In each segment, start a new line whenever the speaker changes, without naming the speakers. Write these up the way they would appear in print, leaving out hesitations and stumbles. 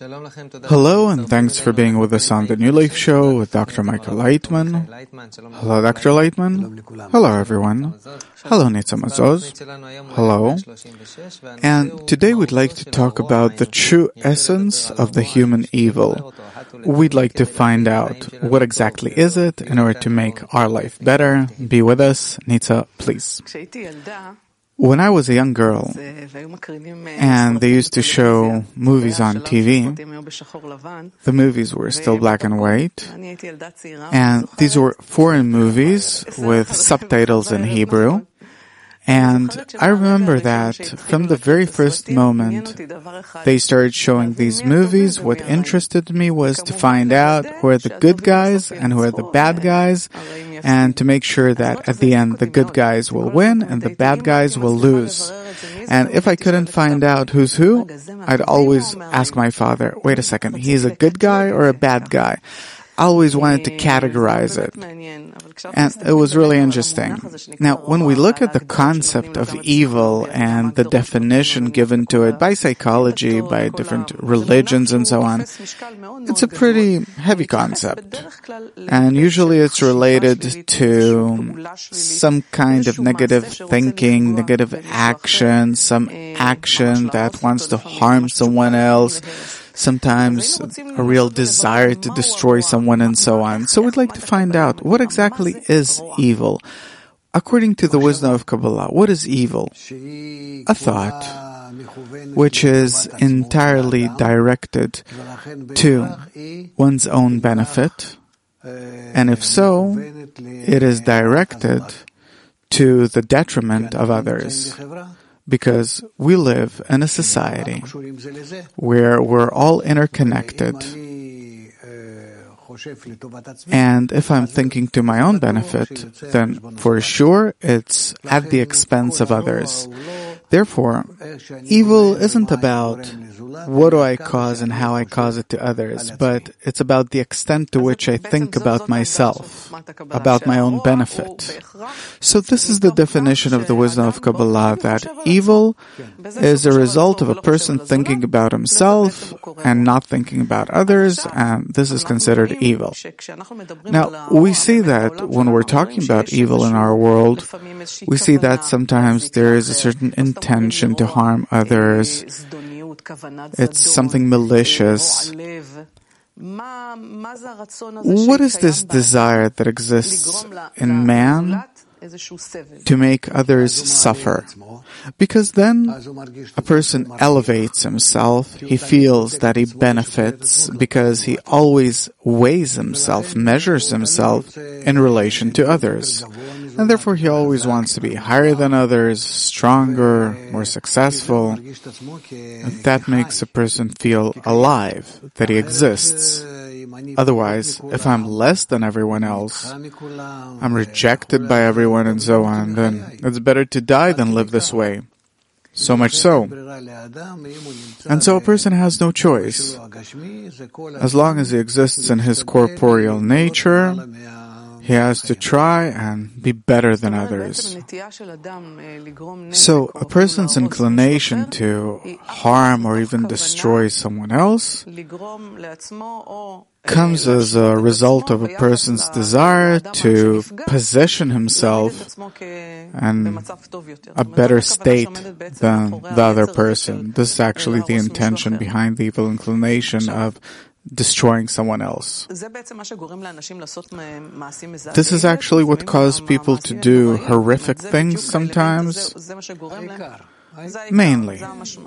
Hello, and thanks for being with us on the New Life Show with Dr. Michael Leitman. Hello, Dr. Leitman. Hello, everyone. Hello, Nitza Mazoz. Hello. And today we'd like to talk about the true essence of the human evil. We'd like to find out what exactly is it in order to make our life better. Be with us. Nitza, please. When I was a young girl, and they used to show movies on TV, the movies were still black and white, and these were foreign movies with subtitles in Hebrew. And I remember that from the very first moment they started showing these movies, what interested me was to find out who are the good guys and who are the bad guys, and to make sure that at the end the good guys will win and the bad guys will lose. And if I couldn't find out who's who, I'd always ask my father, wait a second, he's a good guy or a bad guy? I always wanted to categorize it. And it was really interesting. Now, when we look at the concept of evil and the definition given to it by psychology, by different religions and so on, it's a pretty heavy concept. And usually it's related to some kind of negative thinking, negative action, some action that wants to harm someone else, sometimes a real desire to destroy someone and so on. So we'd like to find out what exactly is evil. According to the wisdom of Kabbalah, what is evil? A thought which is entirely directed to one's own benefit, and if so, it is directed to the detriment of others. Because we live in a society where we're all interconnected. And if I'm thinking to my own benefit, then for sure it's at the expense of others. Therefore, evil isn't about what do I cause and how I cause it to others, but it's about the extent to which I think about myself, about my own benefit. So this is the definition of the wisdom of Kabbalah, that evil is a result of a person thinking about himself and not thinking about others, and this is considered evil. Now, we see that when we're talking about evil in our world, we see that sometimes there is a certain intention to harm others. It's something malicious. What is this desire that exists in man to make others suffer? Because then a person elevates himself, he feels that he benefits because he always weighs himself, measures himself in relation to others. And therefore he always wants to be higher than others, stronger, more successful. And that makes a person feel alive, that he exists. Otherwise, if I'm less than everyone else, I'm rejected by everyone and so on, then it's better to die than live this way. So much so. And so a person has no choice. As long as he exists in his corporeal nature, he has to try and be better than others. So a person's inclination to harm or even destroy someone else comes as a result of a person's desire to position himself in a better state than the other person. This is actually the intention behind the evil inclination of destroying someone else. This is actually what causes people to do horrific things sometimes. Mainly.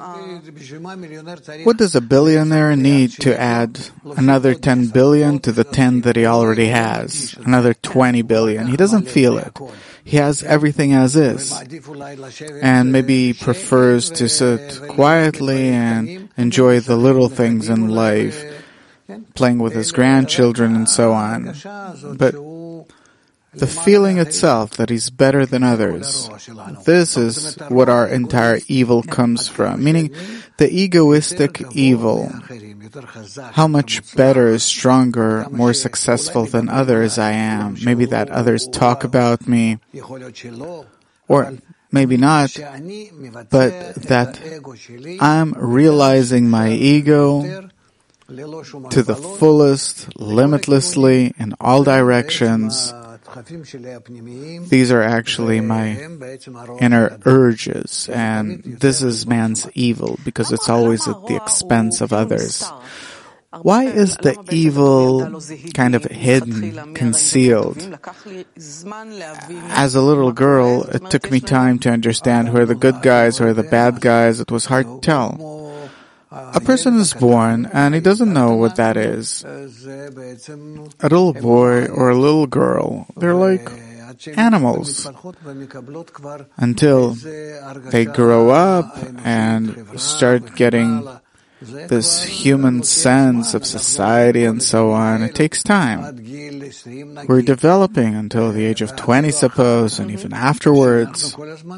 What does a billionaire need to add another 10 billion to the 10 that he already has? Another 20 billion. He doesn't feel it. He has everything as is. And maybe he prefers to sit quietly and enjoy the little things in life, playing with his grandchildren and so on. But the feeling itself that he's better than others, this is what our entire evil comes from, meaning the egoistic evil. How much better, stronger, more successful than others I am. Maybe that others talk about me, or maybe not, but that I'm realizing my ego to the fullest, limitlessly, in all directions. These are actually my inner urges, and this is man's evil, because it's always at the expense of others. Why is the evil kind of hidden, concealed? As a little girl, it took me time to understand who are the good guys, who are the bad guys. It was hard to tell. A person is born and he doesn't know what that is. A little boy or a little girl, they're like animals until they grow up and start getting this human sense of society and so on. It takes time. We're developing until the age of 20, suppose, and even afterwards.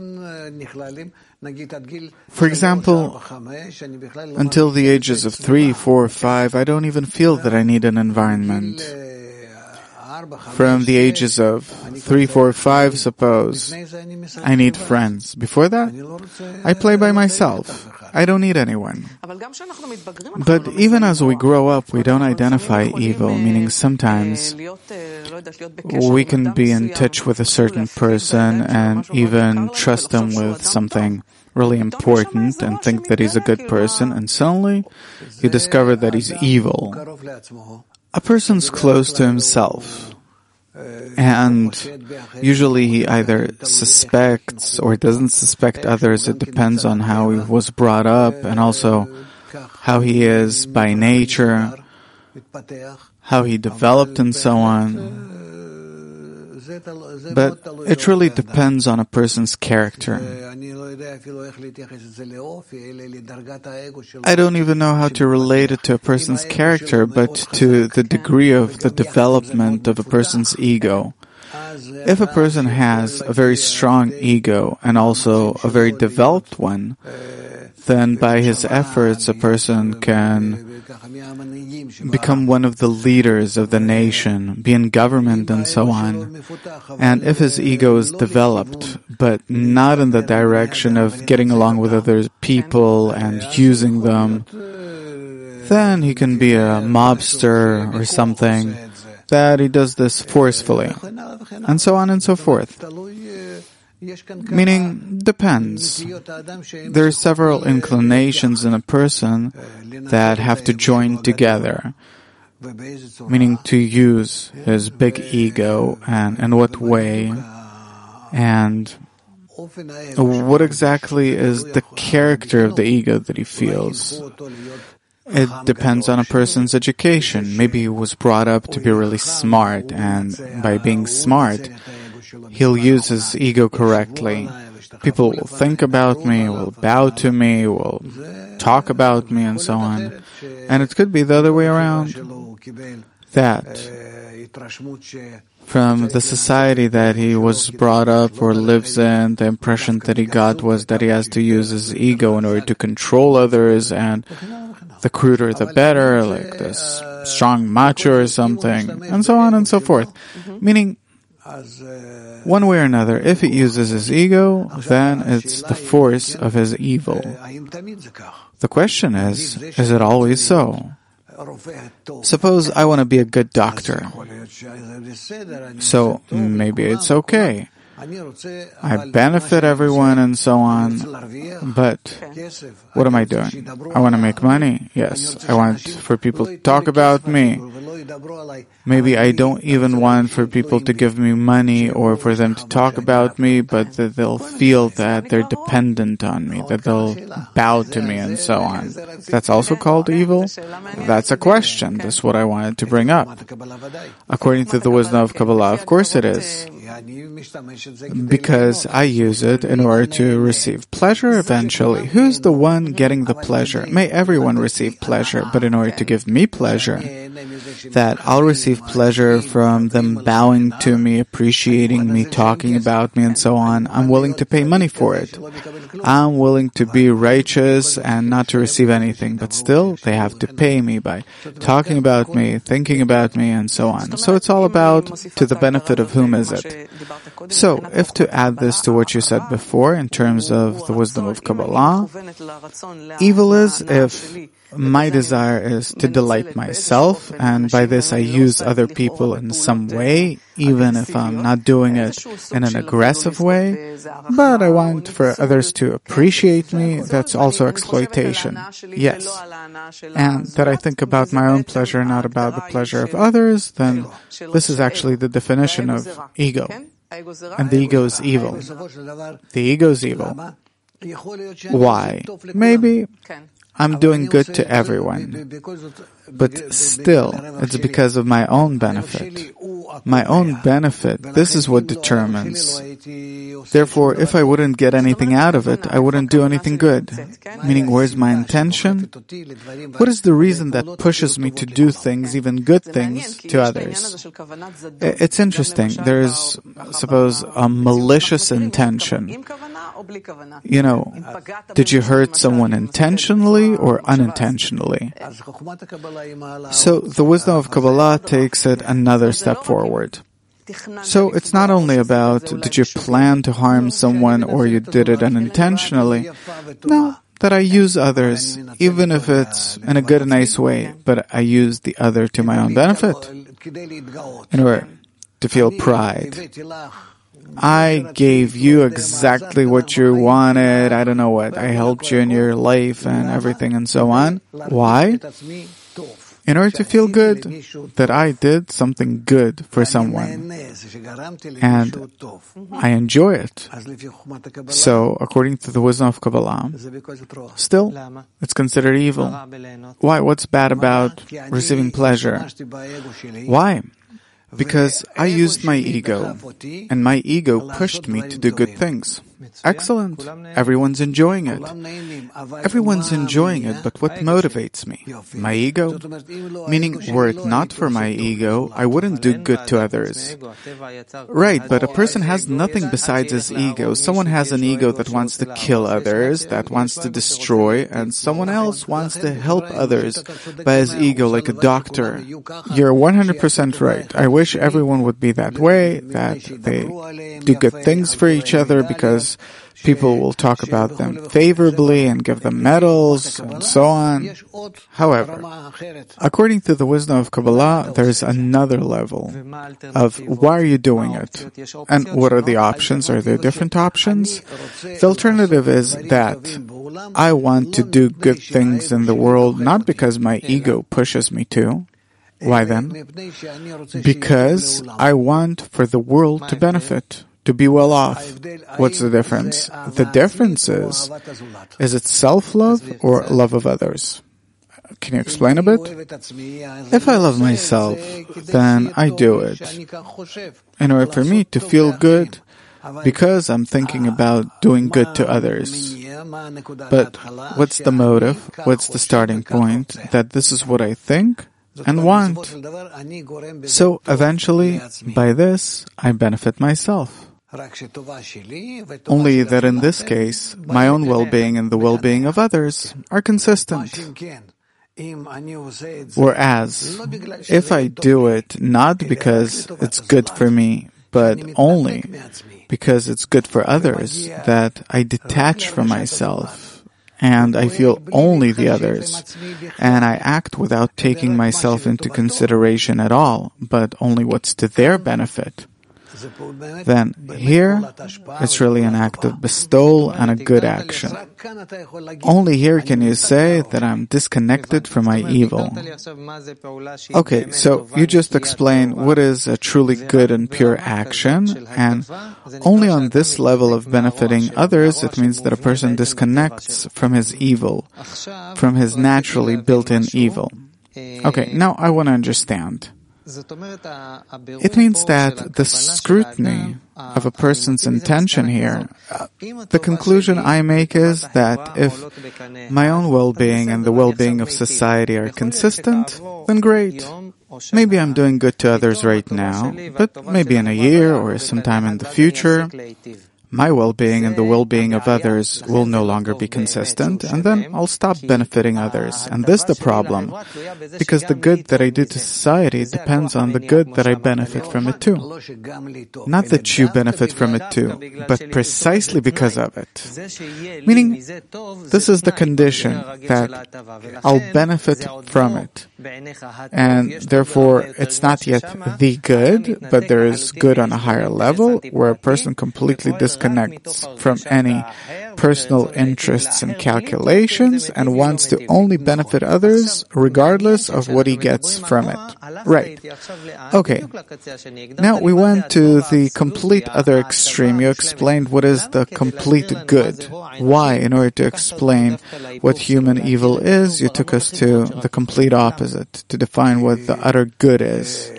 For example, until the ages of 3, 4, 5, I don't even feel that I need an environment. From the ages of 3, 4, 5, suppose, I need friends. Before that, I play by myself. I don't need anyone. But even as we grow up, we don't identify evil, meaning sometimes we can be in touch with a certain person and even trust him with something really important and think that he's a good person, and suddenly you discover that he's evil. A person's close to himself, and usually he either suspects or doesn't suspect others. It depends on how he was brought up and also how he is by nature, how he developed and so on. But it really depends on a person's character. I don't even know how to relate it to a person's character, but to the degree of the development of a person's ego. If a person has a very strong ego and also a very developed one, then by his efforts a person can become one of the leaders of the nation, be in government and so on. And if his ego is developed, but not in the direction of getting along with other people and using them, then he can be a mobster or something, that he does this forcefully, and so on and so forth. Meaning, depends. There are several inclinations in a person that have to join together, meaning to use his big ego, and in what way, and what exactly is the character of the ego that he feels. It depends on a person's education. Maybe he was brought up to be really smart, and by being smart, he'll use his ego correctly. People will think about me, will bow to me, will talk about me, and so on. And it could be the other way around. That from the society that he was brought up or lives in, the impression that he got was that he has to use his ego in order to control others, and the cruder the better, like this strong macho or something, and so on and so forth. Meaning, one way or another, if he uses his ego, then it's the force of his evil. The question is it always so? Suppose I want to be a good doctor. So maybe it's okay. I benefit everyone and so on, but what am I doing? I want to make money. Yes, I want for people to talk about me. Maybe I don't even want for people to give me money or for them to talk about me, but that they'll feel that they're dependent on me, that they'll bow to me and so on. That's also called evil? That's a question. That's what I wanted to bring up. According to the wisdom of Kabbalah, of course it is. Because I use it in order to receive pleasure eventually. Who's the one getting the pleasure? May everyone receive pleasure, but in order to give me pleasure, that I'll receive pleasure from them bowing to me, appreciating me, talking about me, and so on. I'm willing to pay money for it. I'm willing to be righteous and not to receive anything, but still they have to pay me by talking about me, thinking about me, and so on. So it's all about to the benefit of whom is it. So, if to add this to what you said before in terms of the wisdom of Kabbalah, evil is if my desire is to delight myself, and by this I use other people in some way, even if I'm not doing it in an aggressive way. But I want for others to appreciate me. That's also exploitation. Yes. And that I think about my own pleasure, not about the pleasure of others, then this is actually the definition of ego. And the ego is evil. The ego is evil. Why? Maybe I'm doing good to everyone, but still, it's because of my own benefit. My own benefit, this is what determines. Therefore, if I wouldn't get anything out of it, I wouldn't do anything good. Meaning, where's my intention? What is the reason that pushes me to do things, even good things, to others? It's interesting. There is, suppose, a malicious intention. You know, did you hurt someone intentionally or unintentionally? So the wisdom of Kabbalah takes it another step forward. So it's not only about did you plan to harm someone or you did it unintentionally. No, that I use others, even if it's in a good and nice way, but I use the other to my own benefit in order to feel pride. I gave you exactly what you wanted. I don't know what. I helped you in your life and everything and so on. Why? In order to feel good that I did something good for someone. And I enjoy it. So, according to the wisdom of Kabbalah, still, it's considered evil. Why? What's bad about receiving pleasure? Why? Because I used my ego, and my ego pushed me to do good things. Excellent. Everyone's enjoying it. Everyone's enjoying it, but what motivates me? My ego? Meaning, were it not for my ego, I wouldn't do good to others. Right, but a person has nothing besides his ego. Someone has an ego that wants to kill others, that wants to destroy, and someone else wants to help others by his ego, like a doctor. You're 100% right. I wish everyone would be that way, that they do good things for each other, because people will talk about them favorably and give them medals and so on. However, according to the wisdom of Kabbalah, there is another level of why are you doing it? And what are the options? Are there different options? The alternative is that I want to do good things in the world, not because my ego pushes me to. Why then? Because I want for the world to benefit, to be well off. What's the difference? The difference is it self-love or love of others? Can you explain a bit? If I love myself, then I do it in order for me to feel good, because I'm thinking about doing good to others. But what's the motive? What's the starting point? That this is what I think and want. So eventually, by this, I benefit myself. Only that in this case, my own well-being and the well-being of others are consistent. Whereas, if I do it not because it's good for me, but only because it's good for others, that I detach from myself, and I feel only the others, and I act without taking myself into consideration at all, but only what's to their benefit, then here it's really an act of bestowal and a good action. Only here can you say that I'm disconnected from my evil. Okay, so you just explain what is a truly good and pure action, and only on this level of benefiting others, it means that a person disconnects from his evil, from his naturally built-in evil. Okay, now I want to understand. It means that the scrutiny of a person's intention here, the conclusion I make is that if my own well-being and the well-being of society are consistent, then great. Maybe I'm doing good to others right now, but maybe in a year or sometime in the future, my well-being and the well-being of others will no longer be consistent, and then I'll stop benefiting others. And this is the problem, because the good that I do to society depends on the good that I benefit from it too. Not that you benefit from it too, but precisely because of it. Meaning, this is the condition that I'll benefit from it. And therefore, it's not yet the good, but there is good on a higher level where a person completely disconnects from any personal interests and calculations and wants to only benefit others regardless of what he gets from it. Right. Okay. Now we went to the complete other extreme. You explained what is the complete good. Why? In order to explain what human evil is, you took us to the complete opposite, to define what the utter good is.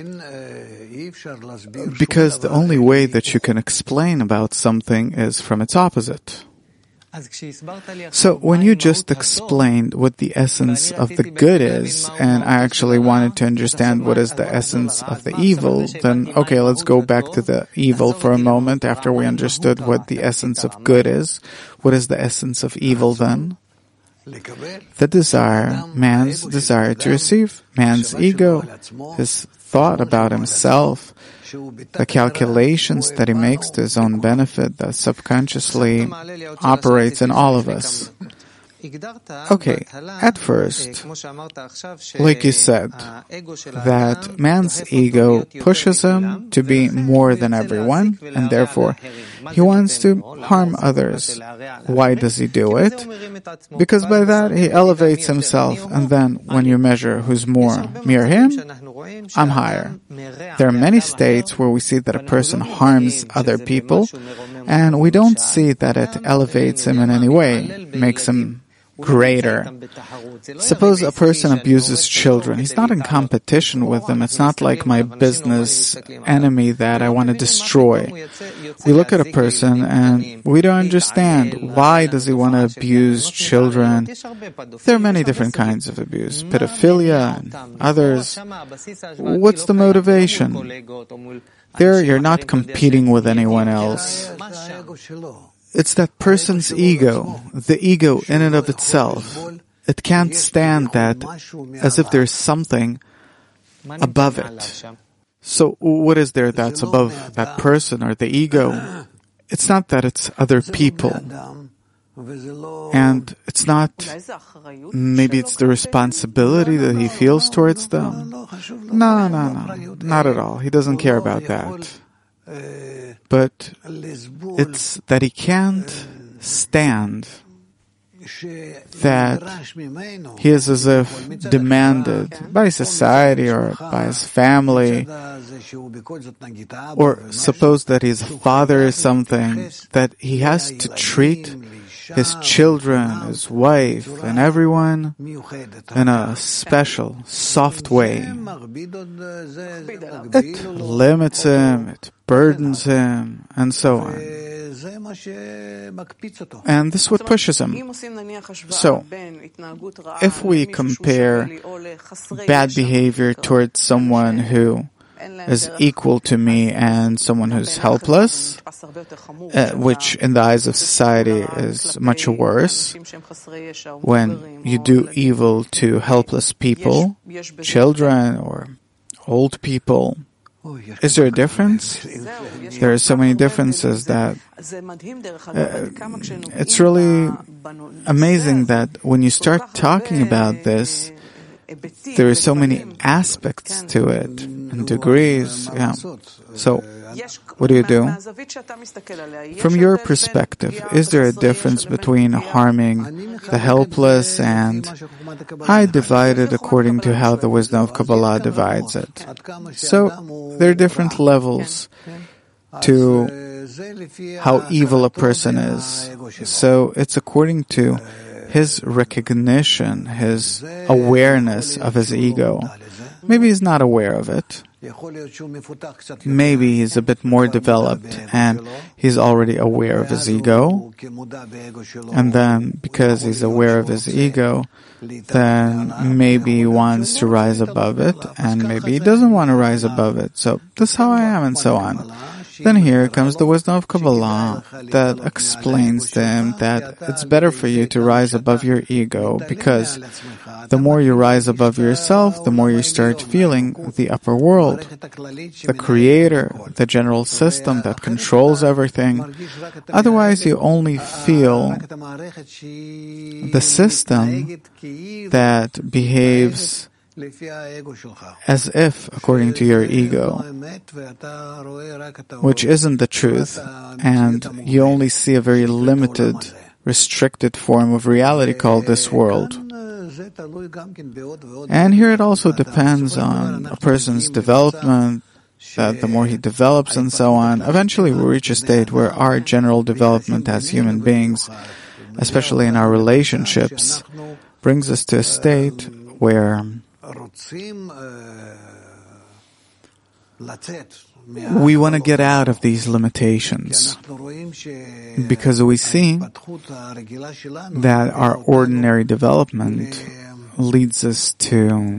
Because the only way that you can explain about something is from its opposite. So when you just explained what the essence of the good is, and I actually wanted to understand what is the essence of the evil, then okay, let's go back to the evil for a moment after we understood what the essence of good is. What is the essence of evil then? The desire, man's desire to receive, man's ego, his thought about himself, the calculations that he makes to his own benefit that subconsciously operates in all of us. Okay, at first, like you said, that man's ego pushes him to be more than everyone, and therefore he wants to harm others. Why does he do it? Because by that he elevates himself, and then when you measure who's more near him, I'm higher. There are many states where we see that a person harms other people, and we don't see that it elevates him in any way, makes him greater. Suppose a person abuses children. He's not in competition with them. It's not like my business enemy that I want to destroy. We look at a person and we don't understand why does he want to abuse children. There are many different kinds of abuse, pedophilia and others. What's the motivation? There you're not competing with anyone else. It's that person's ego, the ego in and of itself. It can't stand that as if there's something above it. So what is there that's above that person or the ego? It's not that it's other people. And it's not, maybe it's the responsibility that he feels towards them. No, not at all. He doesn't care about that. But it's that he can't stand that he is as if demanded by society or by his family, or suppose that his father is something, that he has to treat his children, his wife, and everyone in a special, soft way. It limits him, it burdens him, and so on. And this is what pushes him. So, if we compare bad behavior towards someone who is equal to me and someone who's helpless, which in the eyes of society is much worse, when you do evil to helpless people, children or old people, is there a difference? There are so many differences that it's really amazing that when you start talking about this, there are so many aspects to it and degrees. Yeah. So, what do you do? From your perspective, is there a difference between harming the helpless and I divide it according to how the wisdom of Kabbalah divides it? So, there are different levels to how evil a person is. So, it's according to his recognition, his awareness of his ego. Maybe he's not aware of it. Maybe he's a bit more developed and he's already aware of his ego. And then, because he's aware of his ego, then maybe he wants to rise above it, and maybe he doesn't want to rise above it. So, this is how I am, and so on. Then here comes the wisdom of Kabbalah that explains to him that it's better for you to rise above your ego, because the more you rise above yourself, the more you start feeling the upper world, the creator, the general system that controls everything. Otherwise, you only feel the system that behaves as if according to your ego, which isn't the truth, and you only see a very limited, restricted form of reality called this world. And here it also depends on a person's development, that the more he develops and so on, eventually we reach a state where our general development as human beings, especially in our relationships, brings us to a state where we want to get out of these limitations, because we see that our ordinary development leads us to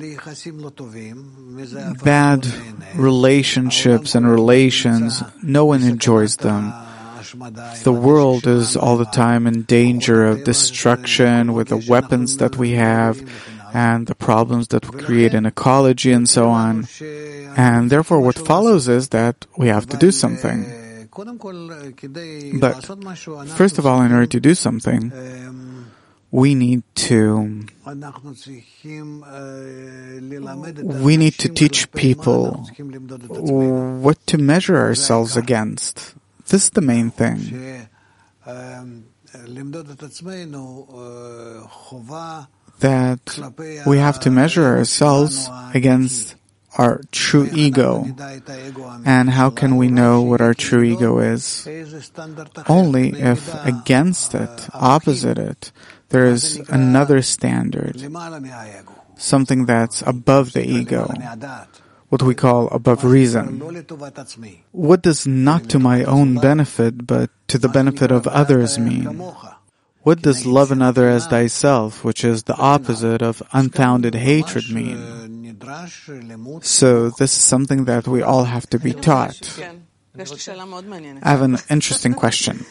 bad relationships and relations. No one enjoys them. The world is all the time in danger of destruction with the weapons that we have and the problems that we create in ecology and so on. And therefore what follows is that we have to do something. But first of all, in order to do something, we need to teach people what to measure ourselves against. This is the main thing. That we have to measure ourselves against our true ego. And how can we know what our true ego is? Only if against it, opposite it, there is another standard, something that's above the ego, what we call above reason. What does not to my own benefit, but to the benefit of others mean? What does love another as thyself, which is the opposite of unfounded hatred, mean? So this is something that we all have to be taught. I have an interesting question.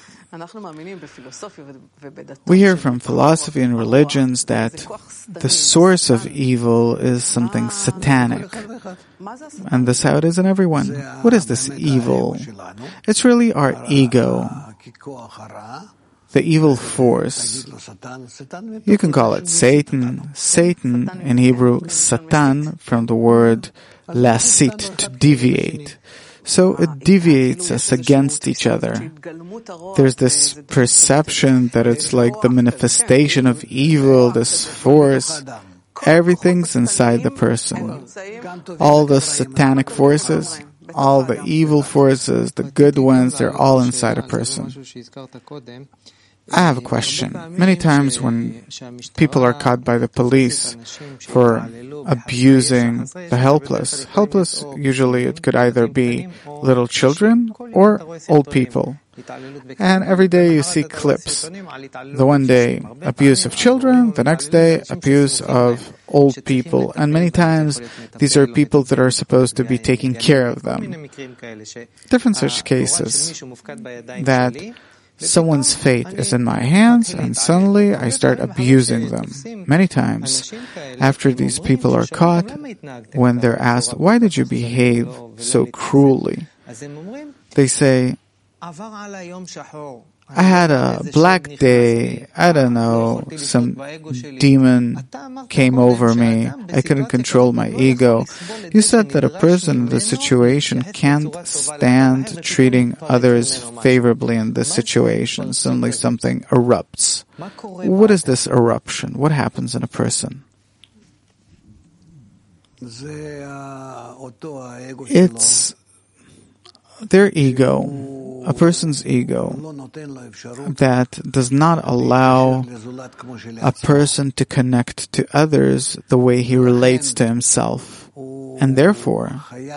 We hear from philosophy and religions that the source of evil is something satanic. And this is how it is in everyone. What is this evil? It's really our ego, the evil force. You can call it Satan. Satan in Hebrew, Satan, from the word lasit, to deviate. So it deviates us against each other. There's this perception that it's like the manifestation of evil, this force. Everything's inside the person. All the satanic forces, all the evil forces, the good ones, they're all inside a person. I have a question. Many times when people are caught by the police for abusing the helpless, usually it could either be little children or old people. And every day you see clips. The one day, abuse of children, the next day, abuse of old people. And many times, these are people that are supposed to be taking care of them. Different such cases that someone's fate is in my hands, and suddenly I start abusing them. Many times, after these people are caught, when they're asked, why did you behave so cruelly? They say, I had a black day, I don't know, some demon came over me, I couldn't control my ego. You said that a person in this situation can't stand treating others favorably in this situation. Suddenly something erupts. What is this eruption? What happens in a person? It's their ego, a person's ego, that does not allow a person to connect to others the way he relates to himself. And therefore,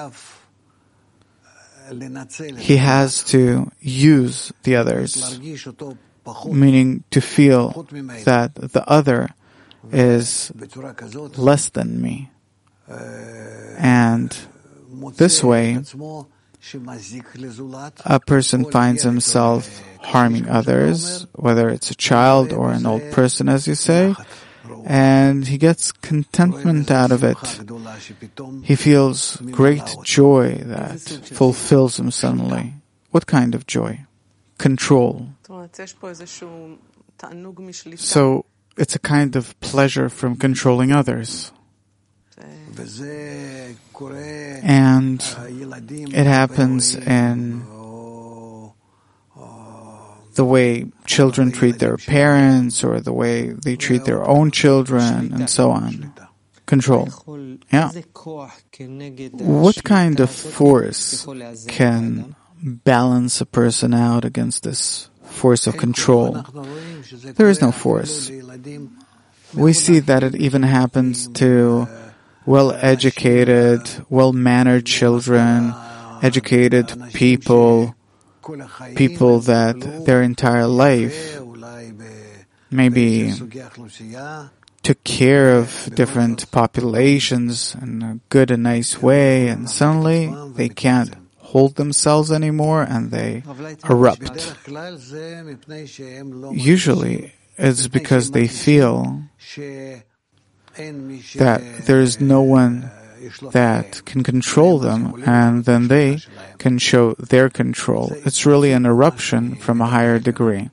he has to use the others, meaning to feel that the other is less than me. And this way, a person finds himself harming others, whether it's a child or an old person, as you say, and he gets contentment out of it. He feels great joy that fulfills him suddenly. What kind of joy? Control. So it's a kind of pleasure from controlling others. And it happens in the way children treat their parents, or the way they treat their own children, and so on. Control. Yeah. What kind of force can balance a person out against this force of control? There is no force. We see that it even happens to well-educated, well-mannered children, educated people that their entire life maybe took care of different populations in a good and nice way, and suddenly they can't hold themselves anymore and they erupt. Usually it's because they feel that there is no one that can control them, and then they can show their control. It's really an eruption from a higher degree.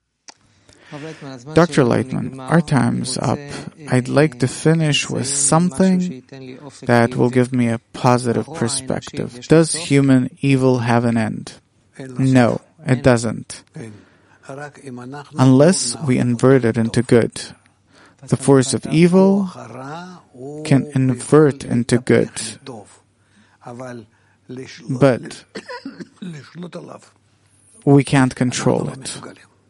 Dr. Lightman, our time's up. I'd like to finish with something that will give me a positive perspective. Does human evil have an end? No, it doesn't. Unless we invert it into good. The force of evil can invert into good, but we can't control it.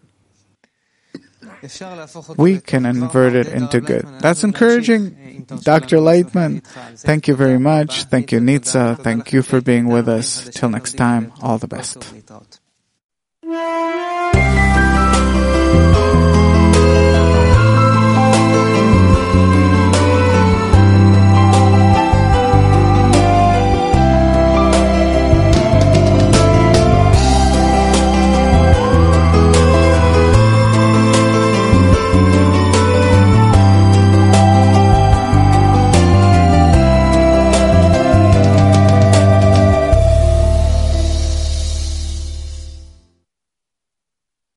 We can invert it into good. That's encouraging. Dr. Lightman, thank you very much. Thank you, Nitza. Thank you for being with us. Till next time, all the best.